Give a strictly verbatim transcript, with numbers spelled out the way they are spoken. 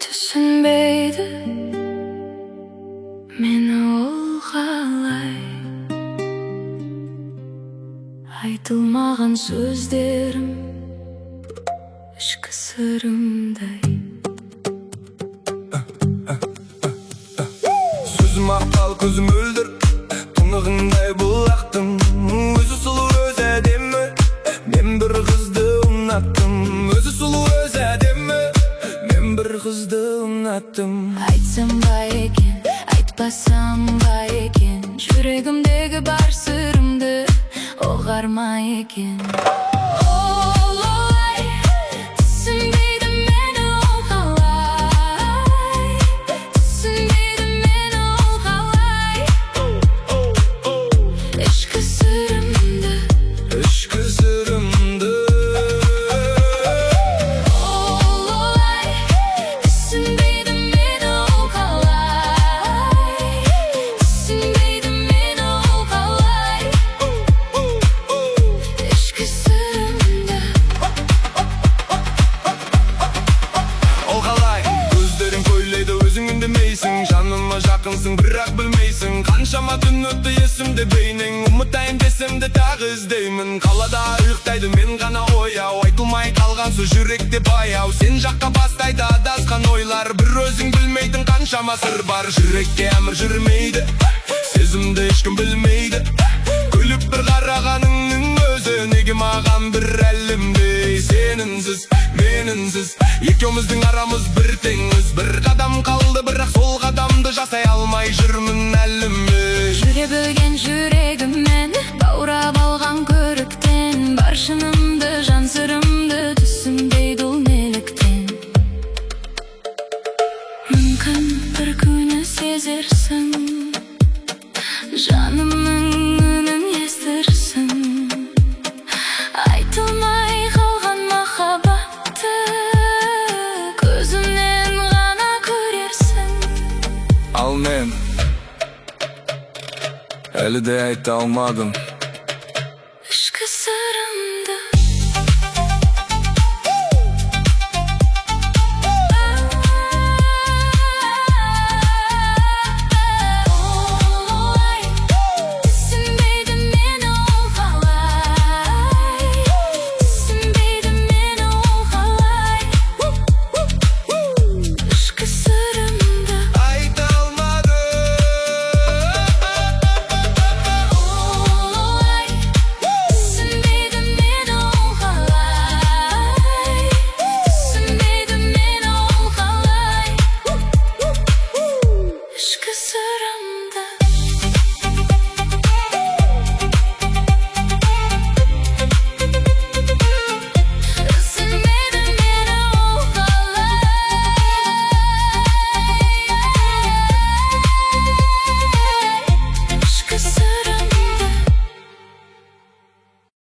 Түсінбейді мені ол қалай, айтылмаған сөздерім ішкі сырымдай. Сөзім аққал, көзім өлдір, тұнығындай бұлақтым. Өзі сұлу, өзі әдемі, мен бір қызды ұнаттым. Өзі сұлу, өзі әдемі, мен бір қызды ұнаттым. Айтсам ба екен, айтпасам ба екен, жүрегімдегі бар сырымды оғар ма екен? Олай, түсінбейді мені ол қалай, түсінбейді мені ол қалай. Ішкі сырымды, ішкі сырымды. Олай, түсінбейді мені ол қалай, түсінбейді мені ол қалай. Ішкі сырымды. Ол қалай, көздерің көйлейді, өзің үндемейсің. Жаныма жақынсың, бірақ білмейсің. Қаншама түн өтті есімде бейнең, ұмытайын десем де тағы іздеймін. Қалада ұйықтайды, мен ғана ояу, айтылмай қалған сөз жүректе баяу. Сен жаққа бастайды адасқан ойлар, бір өзің білмейтін қаншама сыр бар. Жүрекке әмір жүрмейді, сезімді ешкім білмейді. Күліп бір қарағаныңның өзі неге маған бір әлемдей. Сенінсіз, менінсіз, екеуміздің арамыз бір теңіз. Бір қадам қалды, бірақ сол қадамды жасай алмай жүрмін әліме. Жүре білген жүрегіммен баурап алған көріктен, бар шынымды, жан сырымды түсінбейді ол неліктен. Мүмкін бір күні сезерсің, жанымның үнін естірсің. Айтылмай қалған махаббатты көзімнен ғана көрерсің. Ал мен әлі де айта алмадым Ішкі сырымды. Олай, түсінбейді мені ол қалай, түсінбейді мені ол қалай. Ішкі сырымды. айта алмадым. Олай, түсінбейді мені ол қалай, түсінбейді мені ол қалай. Ішкі сырым.